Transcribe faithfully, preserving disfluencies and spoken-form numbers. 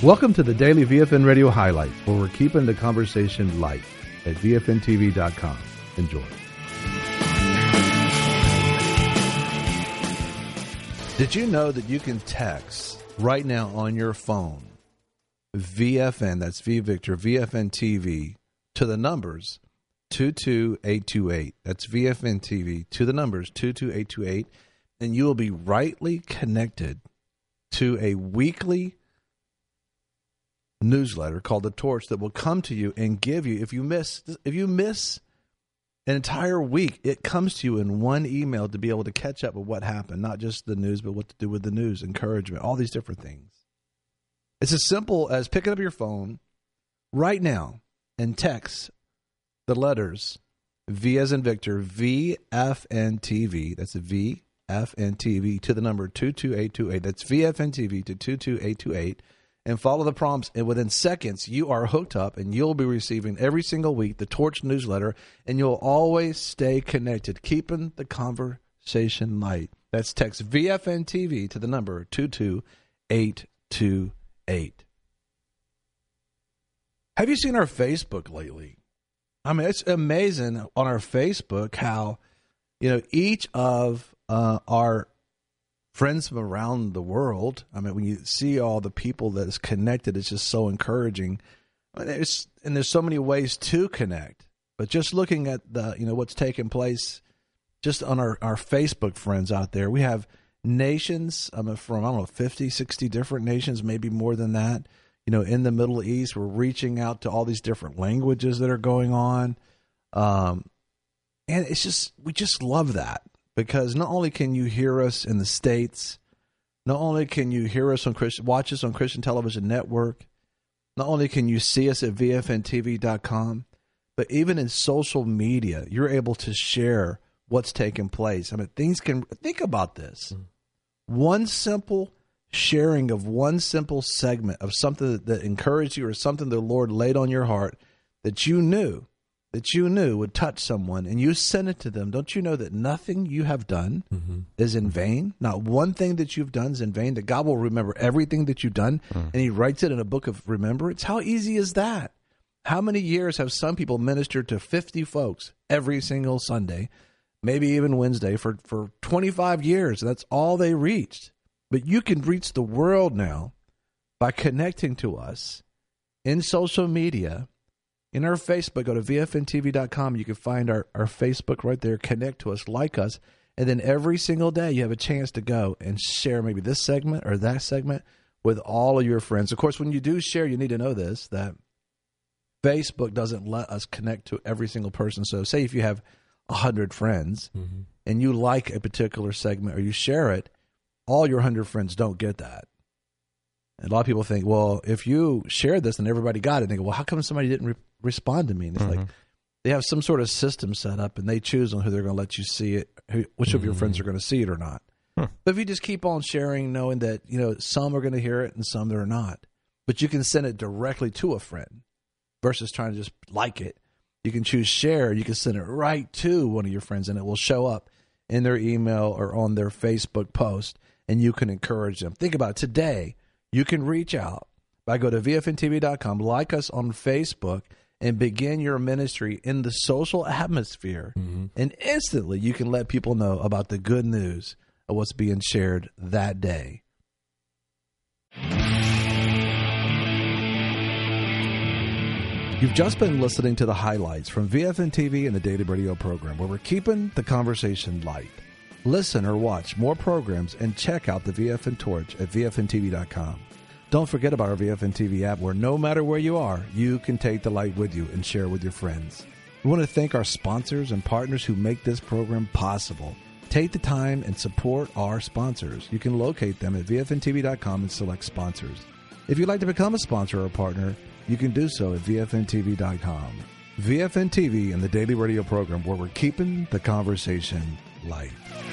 Welcome to the Daily V F N Radio Highlights, where we're keeping the conversation light at V F N T V dot com. Enjoy. Did you know that you can text right now on your phone V F N, that's V Victor, V F N T V, to the numbers two two eight two eight. That's V F N T V to the numbers two two eight two eight, and you will be rightly connected to a weekly newsletter called The Torch that will come to you and give you, if you miss if you miss an entire week, it comes to you in one email to be able to catch up with what happened, not just the news, but what to do with the news, encouragement, all these different things. It's as simple as picking up your phone right now and text the letters V as in Victor, V F N T V, that's a V F N T V, to the number two two eight two eight. That's V F N T V to two two eight two eight. And follow the prompts, and within seconds, you are hooked up, and you'll be receiving every single week the Torch newsletter, and you'll always stay connected, keeping the conversation light. That's text V F N T V to the number two two eight two eight. Have you seen our Facebook lately? I mean, it's amazing on our Facebook how, you know, each of uh, our friends from around the world. I mean, when you see all the people that is connected, it's just so encouraging. I mean, there's, and there's so many ways to connect. But just looking at the, you know, what's taking place just on our, our Facebook friends out there, we have nations I mean, from, I don't know, fifty, sixty different nations, maybe more than that. You know, in the Middle East, we're reaching out to all these different languages that are going on. Um, and it's just, we just love that. Because not only can you hear us in the States, not only can you hear us on Christian, watch us on Christian Television Network, not only can you see us at V F N T V dot com, but even in social media, you're able to share what's taking place. I mean, things can, think about this. Mm-hmm. One simple sharing of one simple segment of something that, that encouraged you or something the Lord laid on your heart that you knew. that you knew would touch someone, and you sent it to them. Don't you know that nothing you have done mm-hmm. is in vain? Not one thing that you've done is in vain, that God will remember everything that you've done, mm. and he writes it in a book of remembrance? How easy is that? How many years have some people ministered to fifty folks every single Sunday, maybe even Wednesday, for, for twenty-five years? That's all they reached. But you can reach the world now by connecting to us in social media. In our Facebook, go to V F N T V dot com. You can find our, our Facebook right there. Connect to us, like us. And then every single day you have a chance to go and share maybe this segment or that segment with all of your friends. Of course, when you do share, you need to know this, that Facebook doesn't let us connect to every single person. So say if you have one hundred friends mm-hmm. and you like a particular segment or you share it, all your one hundred friends don't get that. And a lot of people think, well, if you share this and everybody got it, they go, well, how come somebody didn't re- respond to me? And it's mm-hmm. like they have some sort of system set up, and they choose on who they're going to let you see it, who, which mm-hmm. of your friends are going to see it or not. Huh. But if you just keep on sharing, knowing that, you know, some are going to hear it and some are not, but you can send it directly to a friend versus trying to just like it. You can choose share. You can send it right to one of your friends, and it will show up in their email or on their Facebook post, and you can encourage them. Think about it. Today, you can reach out by go to V F N T V dot com, like us on Facebook, and begin your ministry in the social atmosphere. Mm-hmm. And instantly you can let people know about the good news of what's being shared that day. You've just been listening to the highlights from V F N T V and the Daily Radio program, where we're keeping the conversation light. Listen or watch more programs and check out the V F N Torch at V F N T V dot com. Don't forget about our V F N T V app, where no matter where you are, you can take the light with you and share with your friends. We want to thank our sponsors and partners who make this program possible. Take the time and support our sponsors. You can locate them at V F N T V dot com and select sponsors. If you'd like to become a sponsor or a partner, you can do so at V F N T V dot com. V F N T V and the Daily Radio program, where we're keeping the conversation light.